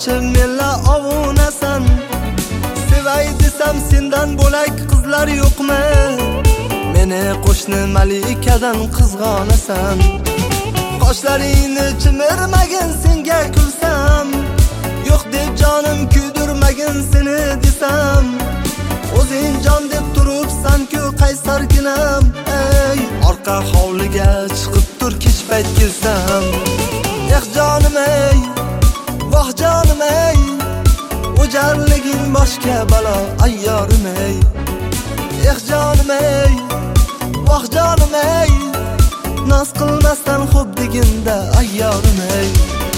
qochib menla ovunasan. Sevay desam sendan bo'lak qizlar yo'qmi? Meni qo'shni malikadan qizg'onasan. Qoshlaringni chimirmagin senga kulsam, yo'q deb jonim kuydirmagin seni desam. O'zing jon deb turibsan-ku qaysarginam, ey orqa hovliga chiqib tur kech payt kelsam. Jonim ey, voh jonim ey, o'jarliging boshqa balo ayyorim ey. Jonim ey, voh jonim ey, noz qilmasdan xo'p deginda ayyorim ey.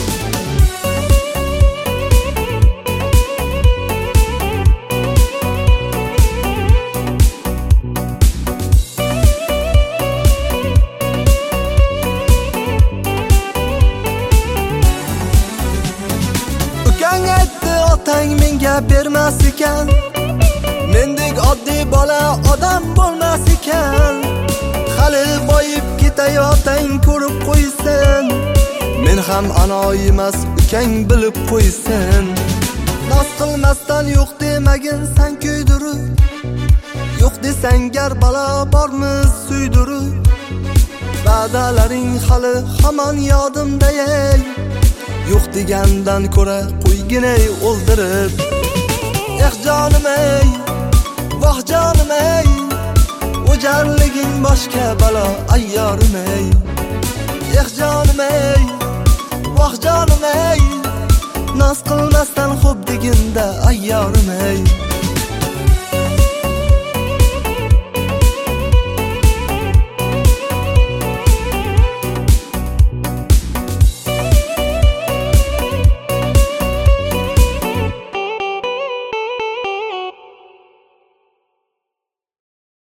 Otang menga bermas ekan, mendek oddiy bola odam bo'lmas ekan. Hali boyib ketayotang ko'rib qo'ysin, men ham anoyi emas ukang bilib qo'ysin. Noz qilmasdan yo'q demagin san kuydirib, yo'q desang gar balo bormiz suydirib. Va'dalaring hali hamon yodimda ey, yo'q degandan ko'ra qo'yginay o'ldirib. Jonim ey, voh jonim ey, o'jarliging boshqa balo ayyorim ey. Jonim ey, voh jonim ey, noz qilmasdan xo'p deginda ayyorim ey.